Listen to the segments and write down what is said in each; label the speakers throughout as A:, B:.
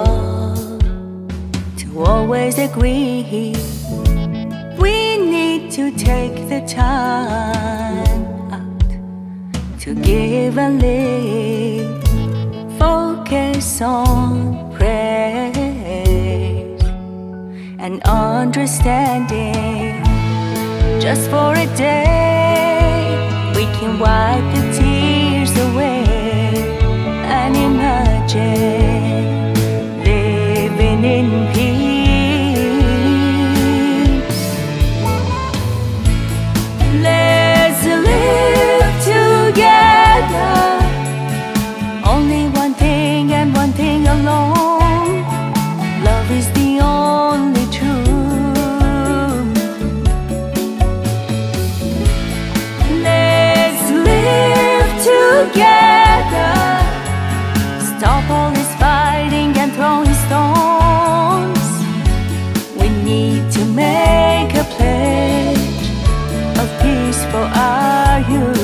A: love to always agree. We need to take the time out to give and live. Focus on praise and understanding. Just for a day, we can wipe the tears away and imagine living in peace. Let's live together, only one thing and one thing alone. Love is the only truth. Let's live together, stop all this fighting and throwing stones. We need to make a pledge of peace for our youth.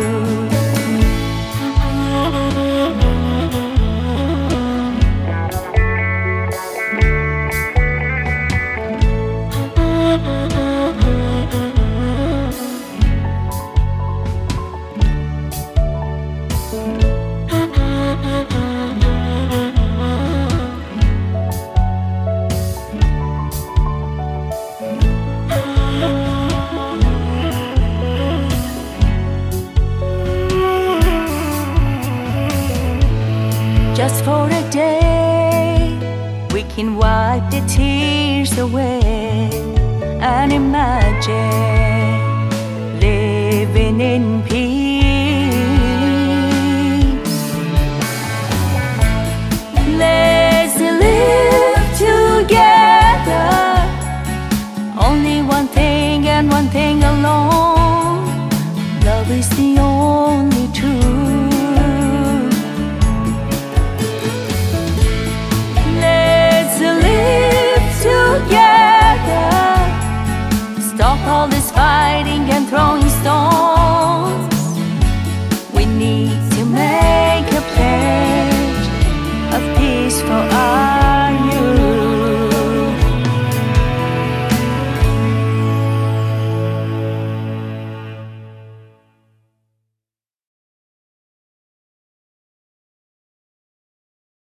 A: Just for a day, we can wipe the tears away and imagine